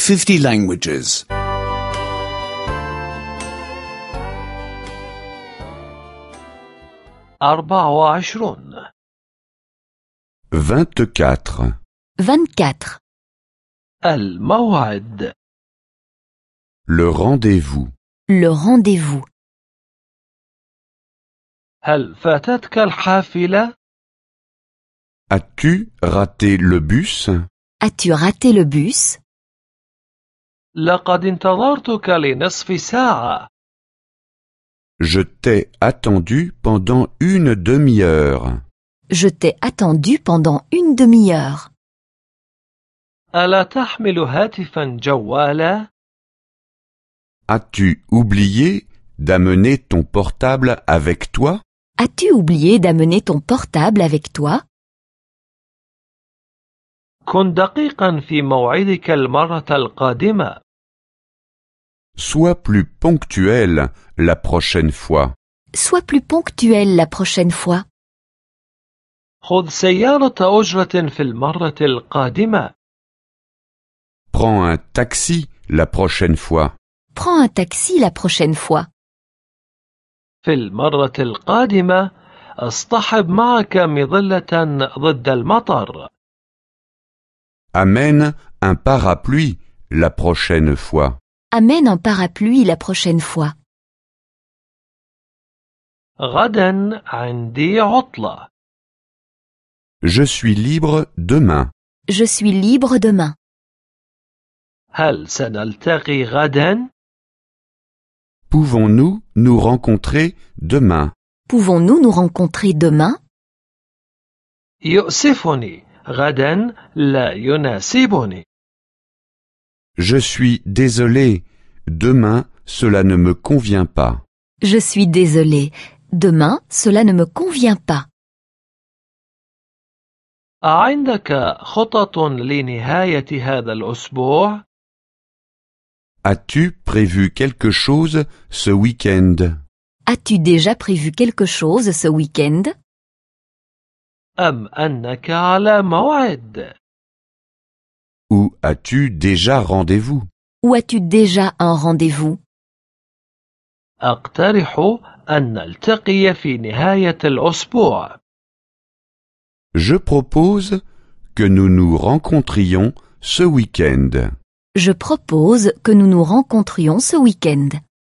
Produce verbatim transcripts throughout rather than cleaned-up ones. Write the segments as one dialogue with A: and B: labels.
A: fifty languages.
B: أربع وعشرون.
C: vingt-quatre.
D: vingt-quatre.
B: الموعد.
C: Le rendez-vous.
D: Le rendez-vous.
B: هل فاتتك الحافلة؟
C: As-tu raté le bus?
D: As-tu raté le bus?
B: لقد انتظرتك لنصف ساعة.
C: Je t'ai attendu pendant une demi-heure.
D: Je t'ai attendu pendant une demi-heure.
B: ألا تحمل هاتفا جوالا؟
C: As-tu oublié d'amener ton portable avec toi?
D: As-tu oublié d'amener ton portable avec toi?
B: كن دقيقا في موعدك المرة القادمة.
C: Sois plus ponctuel la prochaine fois.
D: Sois plus ponctuel la prochaine fois.
B: خذ سيارة أجرة في المرة القادمة.
C: Prends un taxi la prochaine fois.
D: Prends un taxi la prochaine fois.
B: في المرة القادمة اصطحب معك مظلة ضد المطر.
C: Amène un parapluie la prochaine fois.
D: Amène un parapluie la prochaine fois.
B: غدا عندي عطلة.
C: Je suis libre demain.
D: Je suis libre demain.
B: هل سنلتقي غدا؟
C: Pouvons-nous nous rencontrer demain?
D: Pouvons-nous nous rencontrer demain?
B: يؤسفني، غدا لا يناسبني.
C: Je suis désolé. Demain, cela ne me convient pas.
D: Je suis désolé. Demain, cela ne me convient pas.
B: أعندك خطط لنهاية هذا الأسبوع؟
C: As-tu prévu quelque chose ce week-end?
D: As-tu déjà prévu quelque chose ce week-end?
B: أم أنك على موعد؟
C: Ou as-tu déjà rendez-vous?
D: Ou as-tu déjà un rendez-vous?
B: أقترح أن نلتقي في نهاية الأسبوع.
C: Je propose que nous nous rencontrions ce week-end.
D: Je propose que nous nous rencontrions ce week-end.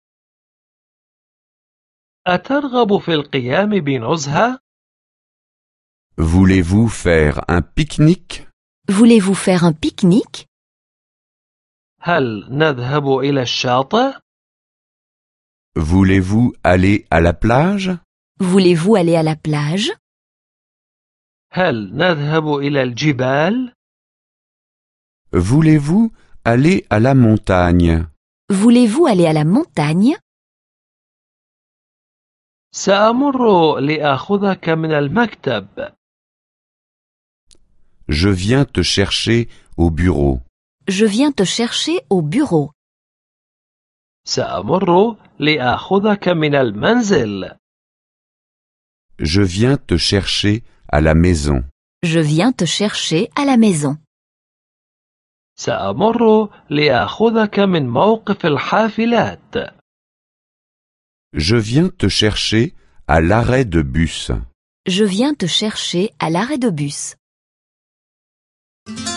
B: أترغب في القيام بنزهة؟
C: Voulez-vous faire un pique-nique?
D: Voulez-vous faire un pique-nique?
B: هل نذهب إلى الشاطئ؟
C: Voulez-vous aller à la plage?
D: Voulez-vous aller à la plage?
B: هل نذهب إلى الجبال؟
C: Voulez-vous aller à la montagne?
D: Voulez-vous aller à la montagne?
B: سأمر لآخذك من المكتب.
C: Je viens te chercher au bureau.
D: Je viens te chercher au bureau.
B: سأمر لآخذك من المنزل.
C: Je viens te chercher à la maison.
D: Je viens te chercher à la maison.
B: سأمر لآخذك من موقف الحافلات.
C: Je viens te chercher à l'arrêt de bus.
D: Je viens te chercher à l'arrêt de bus.